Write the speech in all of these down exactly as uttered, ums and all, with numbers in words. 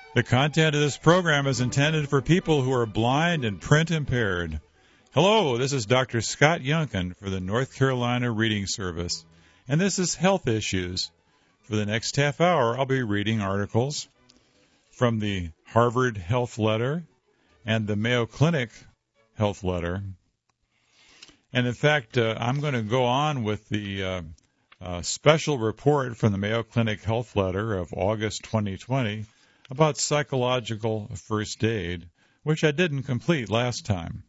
The content of this program is intended for people who are blind and print impaired. Hello, this is Doctor Scott Yunkin for the North Carolina Reading Service, and this is Health Issues. For the next half hour, I'll be reading articles from the Harvard Health Letter and the Mayo Clinic Health Letter. And in fact, uh, I'm going to go on with the uh, uh, special report from the Mayo Clinic Health Letter of August twenty twenty about psychological first aid, which I didn't complete last time.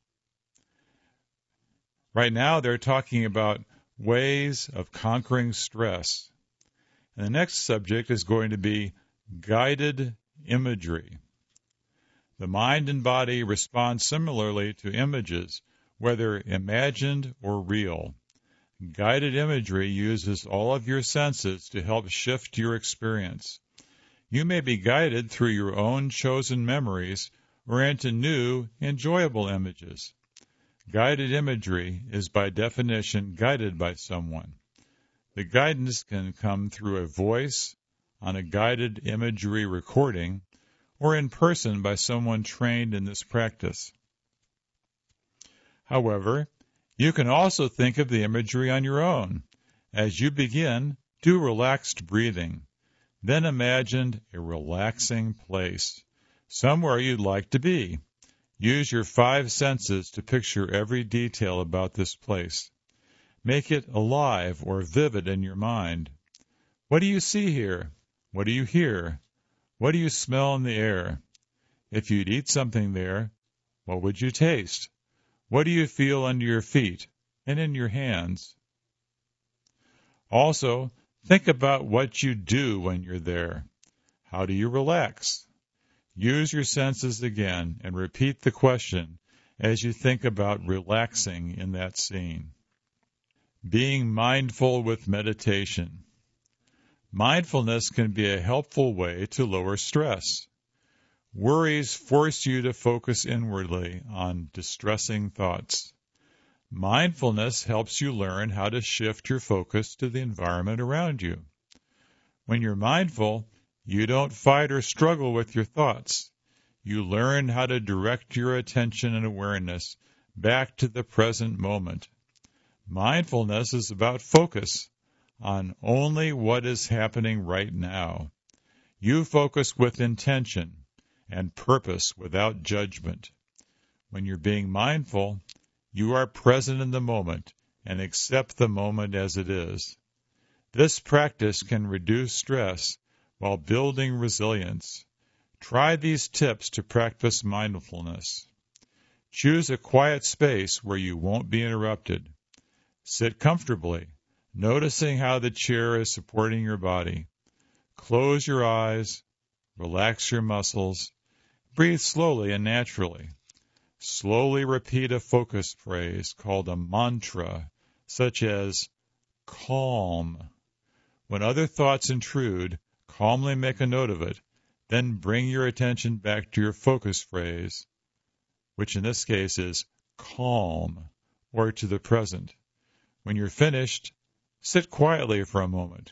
Right now, they're talking about ways of conquering stress. And the next subject is going to be guided imagery. The mind and body respond similarly to images, whether imagined or real. Guided imagery uses all of your senses to help shift your experience. You may be guided through your own chosen memories or into new, enjoyable images. Guided imagery is by definition guided by someone. The guidance can come through a voice, on a guided imagery recording, or in person by someone trained in this practice. However, you can also think of the imagery on your own. As you begin, do relaxed breathing. Then imagine a relaxing place, somewhere you'd like to be. Use your five senses to picture every detail about this place. Make it alive or vivid in your mind. What do you see here? What do you hear? What do you smell in the air? If you'd eat something there, what would you taste? What do you feel under your feet and in your hands? Also, think about what you do when you're there. How do you relax? Use your senses again and repeat the question as you think about relaxing in that scene. Being mindful with meditation. Mindfulness can be a helpful way to lower stress. Worries force you to focus inwardly on distressing thoughts. Mindfulness helps you learn how to shift your focus to the environment around you. When you're mindful, you don't fight or struggle with your thoughts. You learn how to direct your attention and awareness back to the present moment. Mindfulness is about focus on only what is happening right now. You focus with intention and purpose without judgment. When you're being mindful, you are present in the moment and accept the moment as it is. This practice can reduce stress while building resilience. Try these tips to practice mindfulness. Choose a quiet space where you won't be interrupted. Sit comfortably, noticing how the chair is supporting your body. Close your eyes, relax your muscles, breathe slowly and naturally. Slowly repeat a focus phrase called a mantra, such as calm. When other thoughts intrude, calmly make a note of it, then bring your attention back to your focus phrase, which in this case is calm, or to the present. When you're finished, sit quietly for a moment.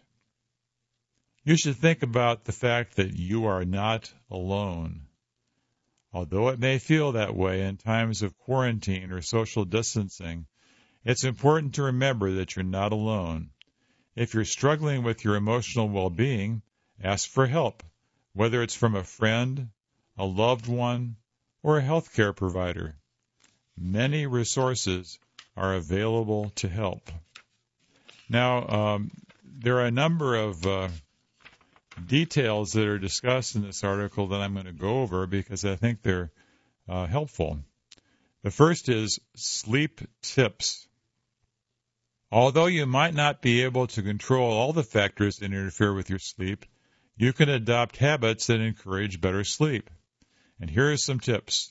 You should think about the fact that you are not alone. Although it may feel that way in times of quarantine or social distancing, it's important to remember that you're not alone. If you're struggling with your emotional well-being, ask for help, whether it's from a friend, a loved one, or a healthcare provider. Many resources are available to help. Now, um, there are a number of uh, details that are discussed in this article that I'm going to go over because I think they're uh, helpful. The first is sleep tips. Although you might not be able to control all the factors that interfere with your sleep, you can adopt habits that encourage better sleep. And here are some tips.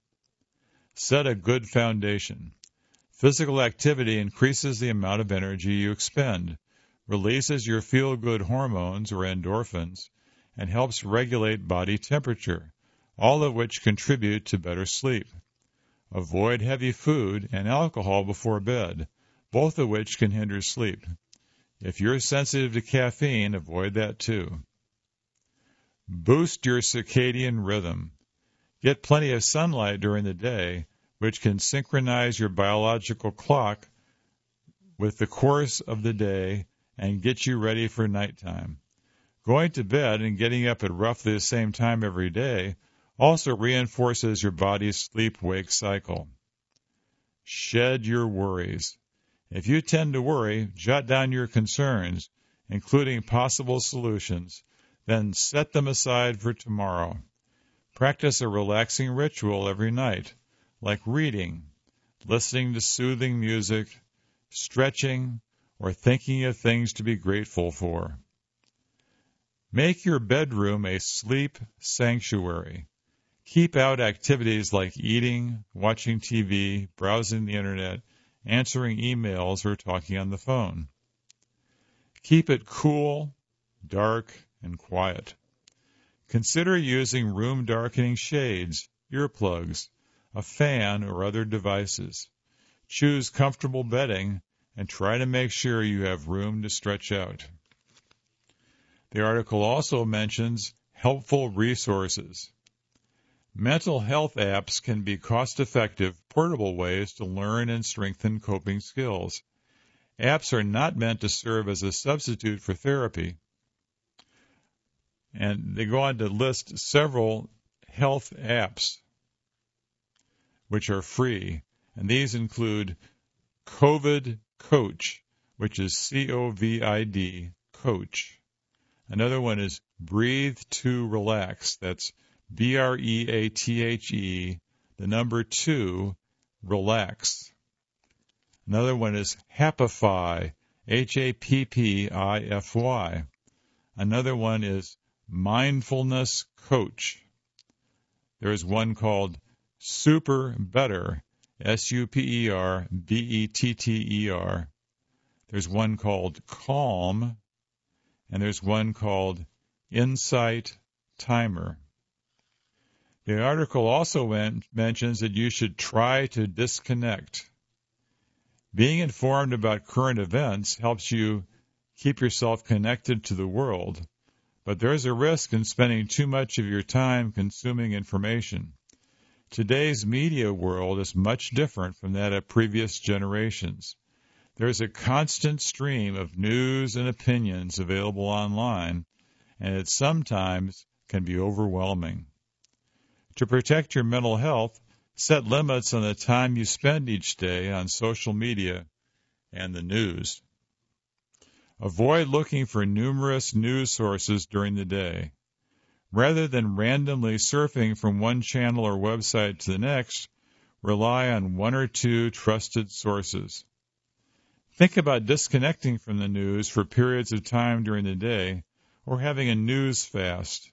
Set a good foundation. Physical activity increases the amount of energy you expend, releases your feel-good hormones or endorphins, and helps regulate body temperature, all of which contribute to better sleep. Avoid heavy food and alcohol before bed, both of which can hinder sleep. If you're sensitive to caffeine, avoid that too. Boost your circadian rhythm. Get plenty of sunlight during the day, which can synchronize your biological clock with the course of the day and get you ready for nighttime. Going to bed and getting up at roughly the same time every day also reinforces your body's sleep-wake cycle. Shed your worries. If you tend to worry, jot down your concerns, including possible solutions, then set them aside for tomorrow. Practice a relaxing ritual every night, like reading, listening to soothing music, stretching, or thinking of things to be grateful for. Make your bedroom a sleep sanctuary. Keep out activities like eating, watching T V, browsing the internet, answering emails, or talking on the phone. Keep it cool, dark, and quiet. Consider using room darkening shades, earplugs, a fan, or other devices. Choose comfortable bedding and try to make sure you have room to stretch out. The article also mentions helpful resources. Mental health apps can be cost-effective, portable ways to learn and strengthen coping skills. Apps are not meant to serve as a substitute for therapy. And they go on to list several health apps which are free. And these include COVID Coach, which is C O V I D, Coach. Another one is Breathe to Relax. That's B R E A T H E, the number two, relax. Another one is Happify, H A P P I F Y. Another one is Mindfulness Coach. There is one called Super Better, S U P E R B E T T E R. There's one called Calm, and there's one called Insight Timer. The article also mentions that you should try to disconnect. Being informed about current events helps you keep yourself connected to the world, but there's a risk in spending too much of your time consuming information. Today's media world is much different from that of previous generations. There's a constant stream of news and opinions available online, and it sometimes can be overwhelming. To protect your mental health, set limits on the time you spend each day on social media and the news. Avoid looking for numerous news sources during the day. Rather than randomly surfing from one channel or website to the next, rely on one or two trusted sources. Think about disconnecting from the news for periods of time during the day or having a news fast.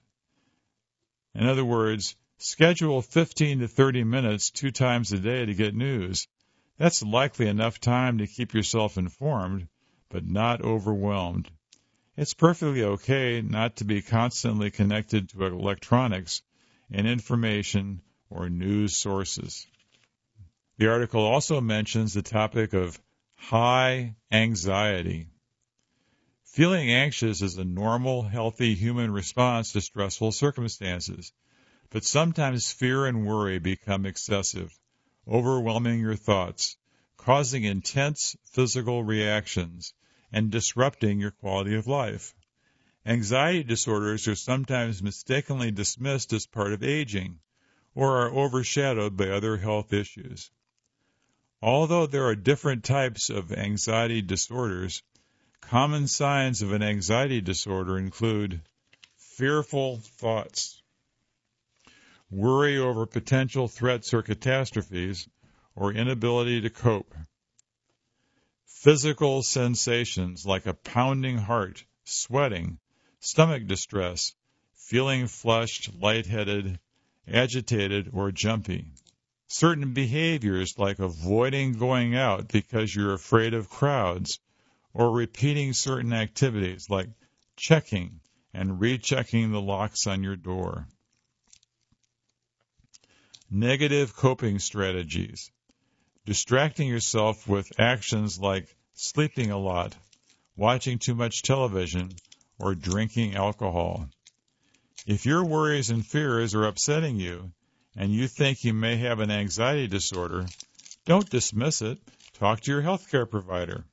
In other words, schedule fifteen to thirty minutes two times a day to get news. That's likely enough time to keep yourself informed, but not overwhelmed. It's perfectly okay not to be constantly connected to electronics and information or news sources. The article also mentions the topic of high anxiety. Feeling anxious is a normal, healthy human response to stressful circumstances, but sometimes fear and worry become excessive, overwhelming your thoughts, causing intense physical reactions, and disrupting your quality of life. Anxiety disorders are sometimes mistakenly dismissed as part of aging or are overshadowed by other health issues. Although there are different types of anxiety disorders, common signs of an anxiety disorder include fearful thoughts, worry over potential threats or catastrophes, or inability to cope. Physical sensations like a pounding heart, sweating, stomach distress, feeling flushed, lightheaded, agitated, or jumpy. Certain behaviors like avoiding going out because you're afraid of crowds, or repeating certain activities like checking and rechecking the locks on your door. Negative coping strategies. Distracting yourself with actions like sleeping a lot, watching too much television, or drinking alcohol. If your worries and fears are upsetting you, and you think you may have an anxiety disorder, don't dismiss it. Talk to your healthcare provider.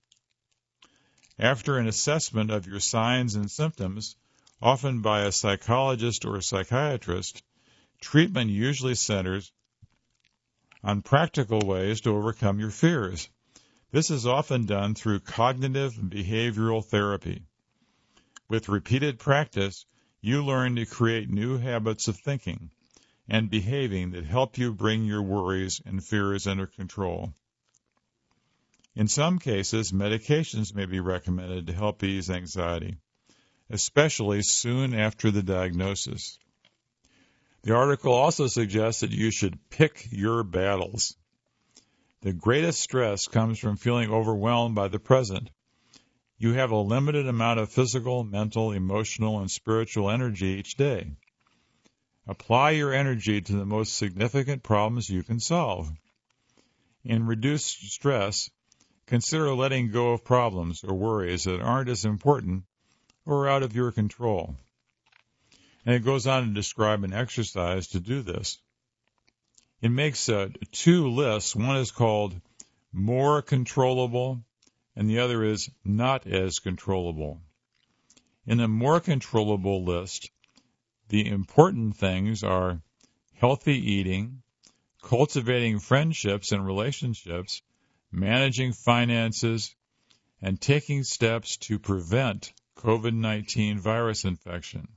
After an assessment of your signs and symptoms, often by a psychologist or a psychiatrist, treatment usually centers on practical ways to overcome your fears. This is often done through cognitive behavioral therapy. With repeated practice, you learn to create new habits of thinking and behaving that help you bring your worries and fears under control. In some cases, medications may be recommended to help ease anxiety, especially soon after the diagnosis. The article also suggests that you should pick your battles. The greatest stress comes from feeling overwhelmed by the present. You have a limited amount of physical, mental, emotional, and spiritual energy each day. Apply your energy to the most significant problems you can solve. In reduced stress, consider letting go of problems or worries that aren't as important or out of your control. And it goes on to describe an exercise to do this. It makes uh, two lists. One is called more controllable, and the other is not as controllable. In the more controllable list, the important things are healthy eating, cultivating friendships and relationships, managing finances, and taking steps to prevent COVID nineteen virus infection.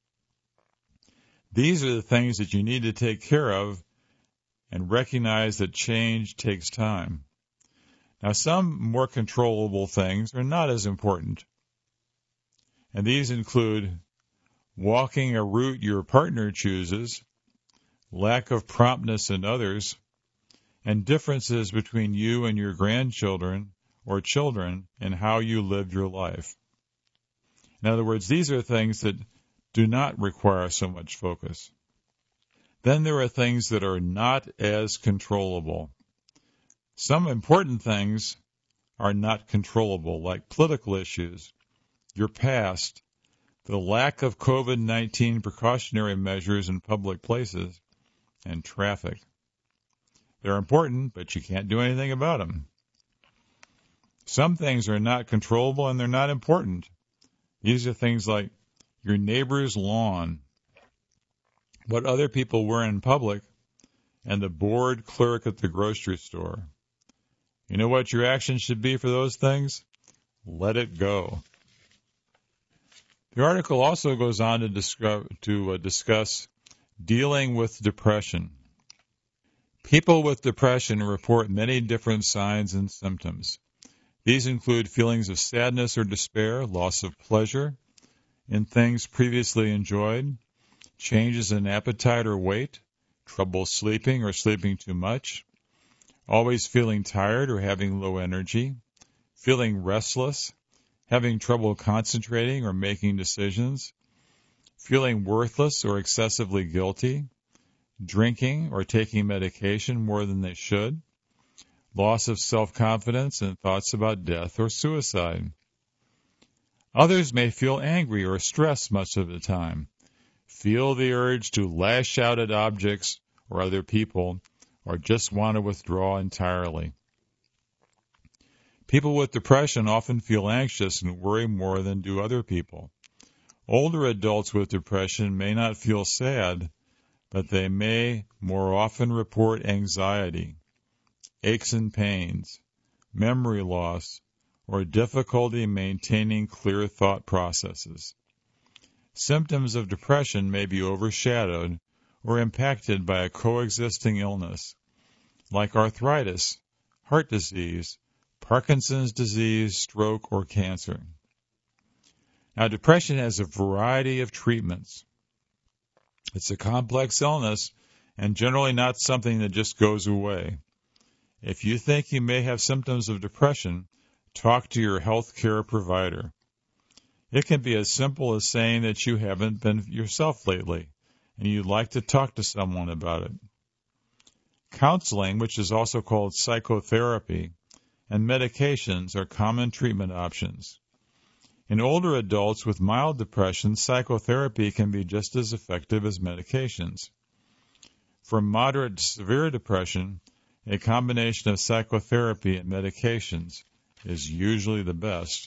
These are the things that you need to take care of and recognize that change takes time. Now, some more controllable things are not as important, and these include walking a route your partner chooses, lack of promptness in others, and differences between you and your grandchildren or children in how you live your life. In other words, these are things that do not require so much focus. Then there are things that are not as controllable. Some important things are not controllable, like political issues, your past, the lack of COVID nineteen precautionary measures in public places, and traffic. They're important, but you can't do anything about them. Some things are not controllable and they're not important. These are things like your neighbor's lawn, what other people wear in public, and the bored clerk at the grocery store. You know what your action should be for those things? Let it go. The article also goes on to discuss, to uh, discuss dealing with depression. People with depression report many different signs and symptoms. These include feelings of sadness or despair, loss of pleasure in things previously enjoyed, changes in appetite or weight, trouble sleeping or sleeping too much, always feeling tired or having low energy, feeling restless, having trouble concentrating or making decisions, feeling worthless or excessively guilty, drinking or taking medication more than they should, loss of self-confidence and thoughts about death or suicide. Others may feel angry or stressed much of the time, feel the urge to lash out at objects or other people, or just want to withdraw entirely. People with depression often feel anxious and worry more than do other people. Older adults with depression may not feel sad, but they may more often report anxiety, aches and pains, memory loss, or difficulty maintaining clear thought processes. Symptoms of depression may be overshadowed or impacted by a coexisting illness, like arthritis, heart disease, Parkinson's disease, stroke, or cancer. Now, depression has a variety of treatments. It's a complex illness and generally not something that just goes away. If you think you may have symptoms of depression, talk to your health care provider. It can be as simple as saying that you haven't been yourself lately and you'd like to talk to someone about it. Counseling, which is also called psychotherapy, and medications are common treatment options. In older adults with mild depression, psychotherapy can be just as effective as medications. For moderate to severe depression, a combination of psychotherapy and medications is usually the best.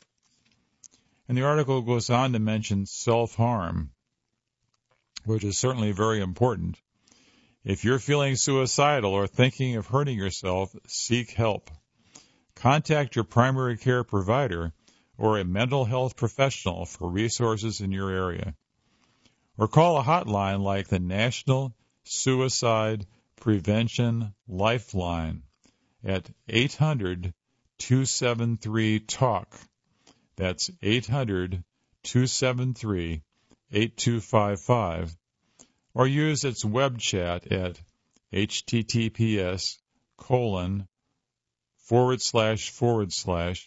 And the article goes on to mention self-harm, which is certainly very important. If you're feeling suicidal or thinking of hurting yourself, seek help. Contact your primary care provider or a mental health professional for resources in your area. Or call a hotline like the National Suicide Prevention Lifeline at eight hundred, two seven three, talk. That's eight hundred, two seven three, eight two five five. Or use its web chat at https colon forward slash forward slash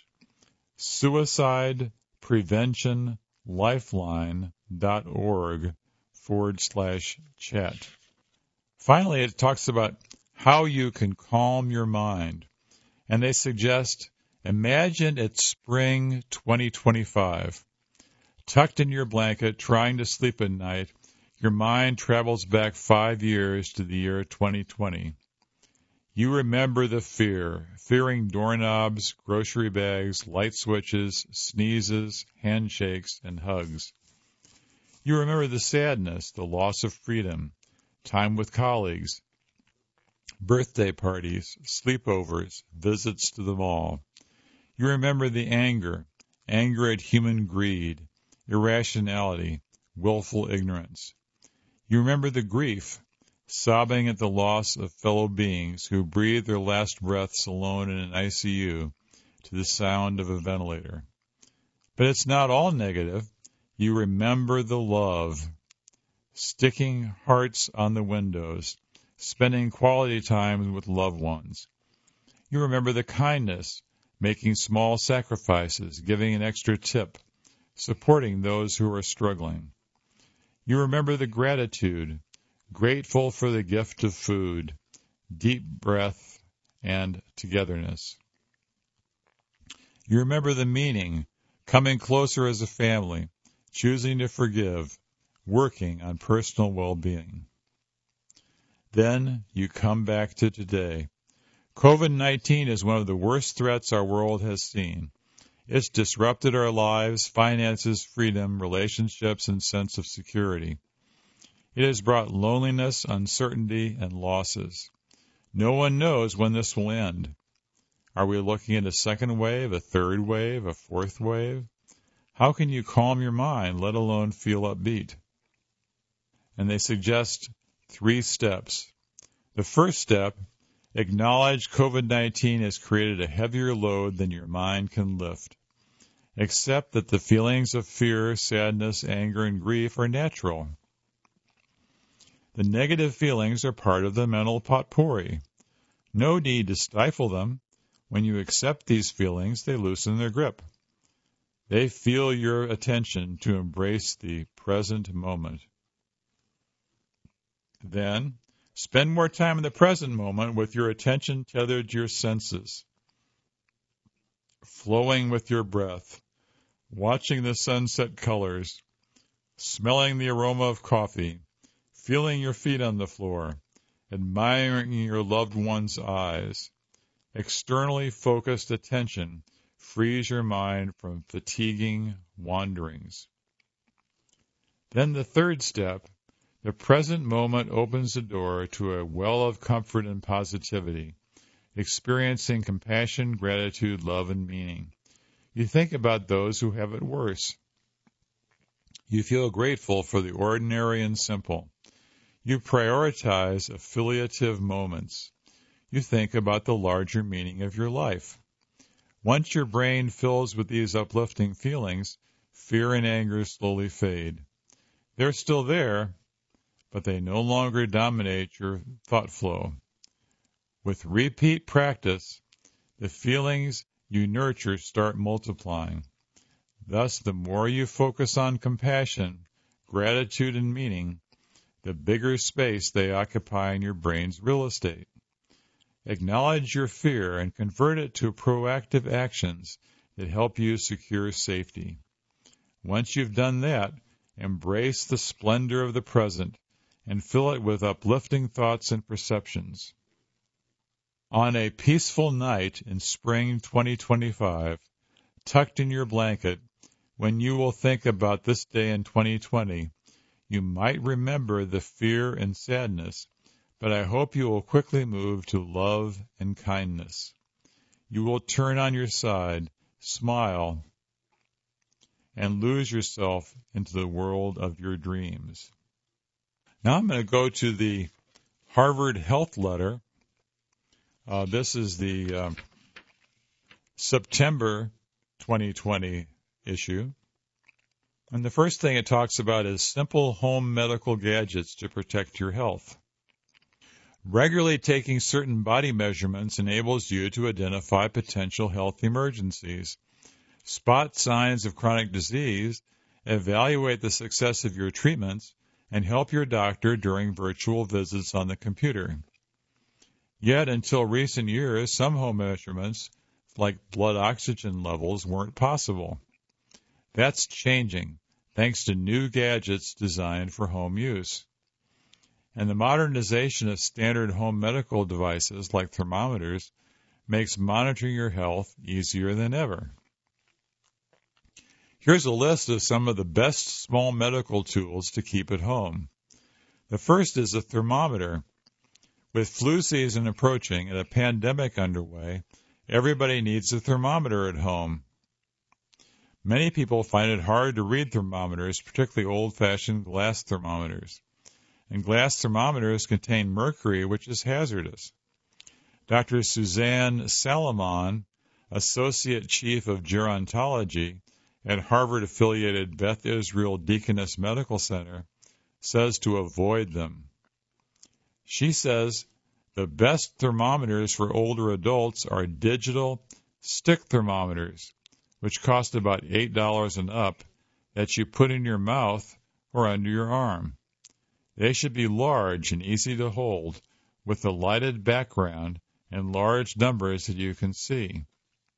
suicide prevention lifeline dot org forward slash chat. Finally, it talks about how you can calm your mind. And they suggest, imagine it's spring twenty twenty-five. Tucked in your blanket, trying to sleep at night, your mind travels back five years to the year twenty twenty. You remember the fear, fearing doorknobs, grocery bags, light switches, sneezes, handshakes, and hugs. You remember the sadness, the loss of freedom, time with colleagues, birthday parties, sleepovers, visits to the mall. You remember the anger, anger at human greed, irrationality, willful ignorance. You remember the grief, sobbing at the loss of fellow beings who breathe their last breaths alone in an I C U to the sound of a ventilator. But it's not all negative. You remember the love, sticking hearts on the windows, spending quality time with loved ones. You remember the kindness, making small sacrifices, giving an extra tip, supporting those who are struggling. You remember the gratitude, grateful for the gift of food, deep breath, and togetherness. You remember the meaning, coming closer as a family, choosing to forgive, working on personal well-being. Then you come back to today. COVID nineteen is one of the worst threats our world has seen. It's disrupted our lives, finances, freedom, relationships, and sense of security. It has brought loneliness, uncertainty, and losses. No one knows when this will end. Are we looking at a second wave, a third wave, a fourth wave? How can you calm your mind, let alone feel upbeat? And they suggest three steps. The first step, acknowledge COVID nineteen has created a heavier load than your mind can lift. Accept that the feelings of fear, sadness, anger, and grief are natural. The negative feelings are part of the mental potpourri. No need to stifle them. When you accept these feelings, they loosen their grip. They feel your attention to embrace the present moment. Then, spend more time in the present moment with your attention tethered to your senses, flowing with your breath, watching the sunset colors, smelling the aroma of coffee, feeling your feet on the floor, admiring your loved one's eyes. Externally focused attention frees your mind from fatiguing wanderings. Then the third step, the present moment opens the door to a well of comfort and positivity, experiencing compassion, gratitude, love, and meaning. You think about those who have it worse. You feel grateful for the ordinary and simple. You prioritize affiliative moments. You think about the larger meaning of your life. Once your brain fills with these uplifting feelings, fear and anger slowly fade. They're still there, but they no longer dominate your thought flow. With repeat practice, the feelings you nurture start multiplying. Thus, the more you focus on compassion, gratitude, and meaning, the bigger space they occupy in your brain's real estate. Acknowledge your fear and convert it to proactive actions that help you secure safety. Once you've done that, embrace the splendor of the present and fill it with uplifting thoughts and perceptions. On a peaceful night in spring twenty twenty-five, tucked in your blanket, when you will think about this day in twenty twenty, you might remember the fear and sadness, but I hope you will quickly move to love and kindness. You will turn on your side, smile, and lose yourself into the world of your dreams. Now I'm going to go to the Harvard Health Letter. Uh, this is the uh, September twenty twenty issue. And the first thing it talks about is simple home medical gadgets to protect your health. Regularly taking certain body measurements enables you to identify potential health emergencies, spot signs of chronic disease, evaluate the success of your treatments, and help your doctor during virtual visits on the computer. Yet, until recent years, some home measurements, like blood oxygen levels, weren't possible. That's changing, thanks to new gadgets designed for home use. And the modernization of standard home medical devices like thermometers makes monitoring your health easier than ever. Here's a list of some of the best small medical tools to keep at home. The first is a thermometer. With flu season approaching and a pandemic underway, everybody needs a thermometer at home. Many people find it hard to read thermometers, particularly old-fashioned glass thermometers. And glass thermometers contain mercury, which is hazardous. Doctor Suzanne Salomon, Associate Chief of Gerontology at Harvard-affiliated Beth Israel Deaconess Medical Center, says to avoid them. She says the best thermometers for older adults are digital stick thermometers, which cost about eight dollars and up, that you put in your mouth or under your arm. They should be large and easy to hold, with a lighted background and large numbers that you can see.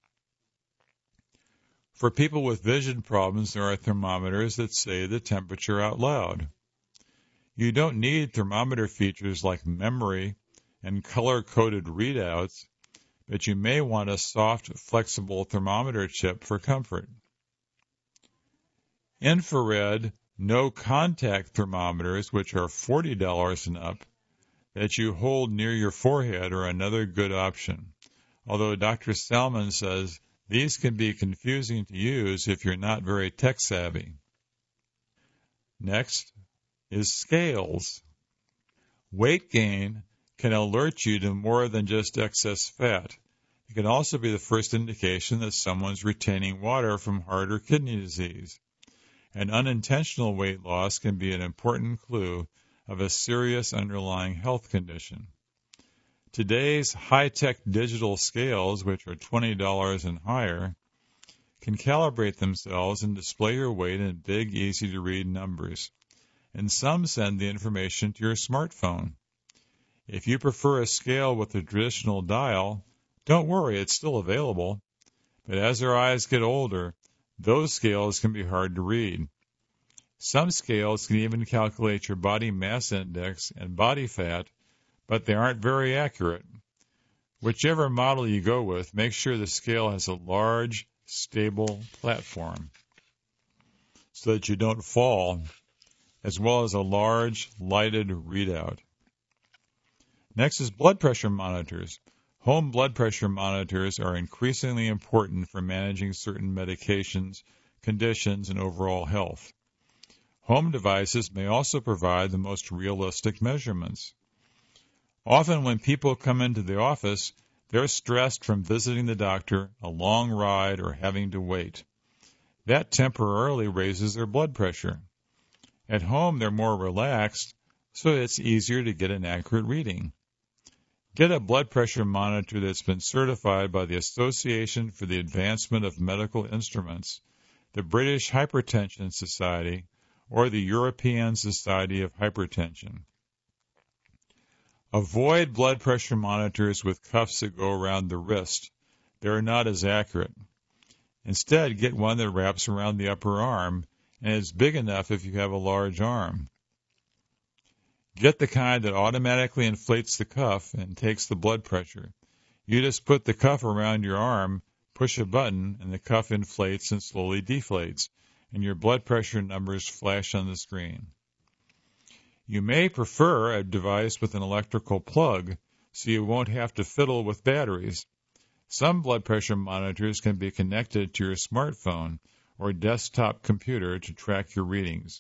For people with vision problems, there are thermometers that say the temperature out loud. You don't need thermometer features like memory and color-coded readouts, but you may want a soft, flexible thermometer chip for comfort. Infrared, no-contact thermometers, which are forty dollars and up, that you hold near your forehead are another good option, although Doctor Salmon says these can be confusing to use if you're not very tech-savvy. Next is scales. Weight gain can alert you to more than just excess fat. It can also be the first indication that someone's retaining water from heart or kidney disease. And unintentional weight loss can be an important clue of a serious underlying health condition. Today's high-tech digital scales, which are twenty dollars and higher, can calibrate themselves and display your weight in big, easy-to-read numbers. And some send the information to your smartphone. If you prefer a scale with a traditional dial, don't worry, it's still available. But as our eyes get older, those scales can be hard to read. Some scales can even calculate your body mass index and body fat, but they aren't very accurate. Whichever model you go with, make sure the scale has a large, stable platform so that you don't fall, as well as a large, lighted readout. Next is blood pressure monitors. Home blood pressure monitors are increasingly important for managing certain medications, conditions, and overall health. Home devices may also provide the most realistic measurements. Often when people come into the office, they're stressed from visiting the doctor, a long ride, or having to wait. That temporarily raises their blood pressure. At home, they're more relaxed, so it's easier to get an accurate reading. Get a blood pressure monitor that's been certified by the Association for the Advancement of Medical Instruments, the British Hypertension Society, or the European Society of Hypertension. Avoid blood pressure monitors with cuffs that go around the wrist. They're not as accurate. Instead, get one that wraps around the upper arm and it's big enough if you have a large arm. Get the kind that automatically inflates the cuff and takes the blood pressure. You just put the cuff around your arm, push a button, and the cuff inflates and slowly deflates, and your blood pressure numbers flash on the screen. You may prefer a device with an electrical plug, so you won't have to fiddle with batteries. Some blood pressure monitors can be connected to your smartphone or desktop computer to track your readings.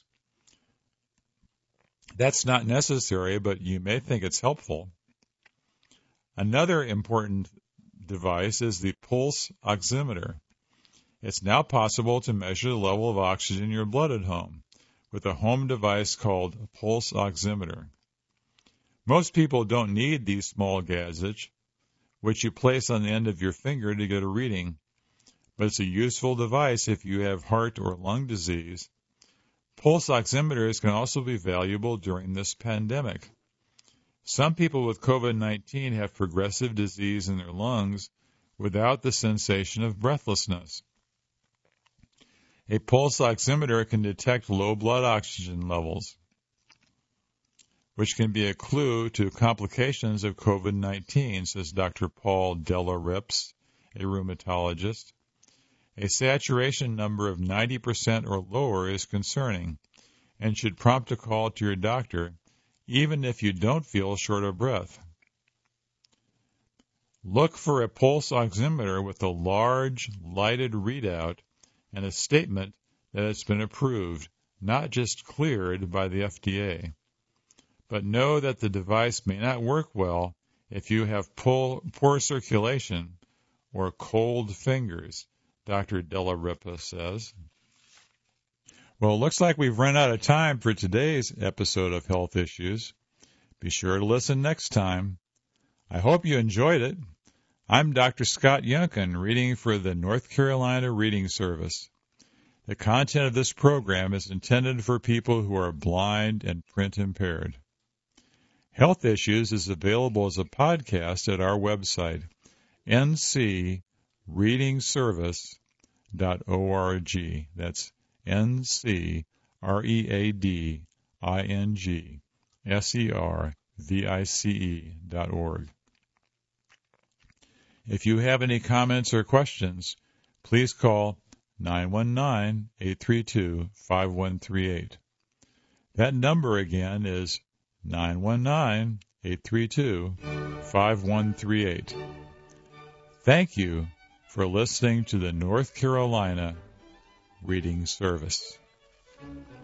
That's not necessary, but you may think it's helpful. Another important device is the pulse oximeter. It's now possible to measure the level of oxygen in your blood at home with a home device called a pulse oximeter. Most people don't need these small gadgets, which you place on the end of your finger to get a reading, but it's a useful device if you have heart or lung disease. Pulse oximeters can also be valuable during this pandemic. Some people with COVID nineteen have progressive disease in their lungs without the sensation of breathlessness. A pulse oximeter can detect low blood oxygen levels, which can be a clue to complications of COVID nineteen, says Doctor Paul Della Rips, a rheumatologist. A saturation number of ninety percent or lower is concerning and should prompt a call to your doctor, even if you don't feel short of breath. Look for a pulse oximeter with a large, lighted readout and a statement that it's been approved, not just cleared by the F D A. But know that the device may not work well if you have poor, poor circulation or cold fingers, Doctor Della Ripa says. Well, it looks like we've run out of time for today's episode of Health Issues. Be sure to listen next time. I hope you enjoyed it. I'm Doctor Scott Yunkin, reading for the North Carolina Reading Service. The content of this program is intended for people who are blind and print impaired. Health Issues is available as a podcast at our website, n c reading service dot org. That's N C R E A D I N G S E R V I C E dot org. If you have any comments or questions, please call nine one nine, eight three two, five one three eight. That number again is nine one nine, eight three two, five one three eight. Thank you for listening to the North Carolina Reading Service.